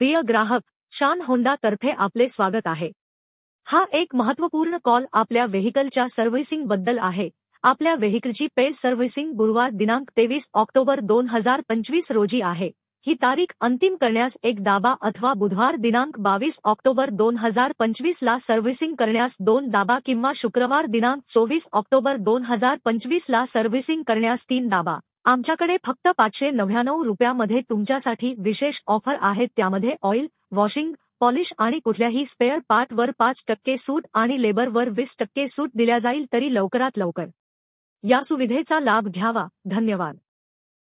प्रिय ग्राहक, शान होंडा तर्फे आपले स्वागत आहे। हा एक महत्त्वपूर्ण कॉल आपल्या व्हेइकलच्या सर्व्हिसिंग बद्दल आहे। आपल्या व्हेइकलची पेड सर्व्हिसिंग गुरुवार दिनांक 23 ऑक्टोबर 2025 रोजी आहे। ही तारीख अंतिम करण्यास एक दाबा अथवा बुधवार दिनांक 22 ऑक्टोबर 2025 ला सर्व्हिसिंग करण्यास 2 दाबा किंवा शुक्रवार दिनांक 24 ऑक्टोबर 2025 ला सर्व्हिसिंग करण्यास 3 दाबा। आमच्याकडे फक्त 599 रुपयामध्ये तुमच्यासाठी विशेष ऑफर आहेत, त्यामध्ये ऑइल, वॉशिंग, पॉलिश आणि कुठल्याही स्पेअर पार्टवर 5% सूट आणि लेबरवर 20% सूट दिल्या जाईल, तरी लवकरात लवकर या सुविधेचा लाभ घ्यावा। धन्यवाद।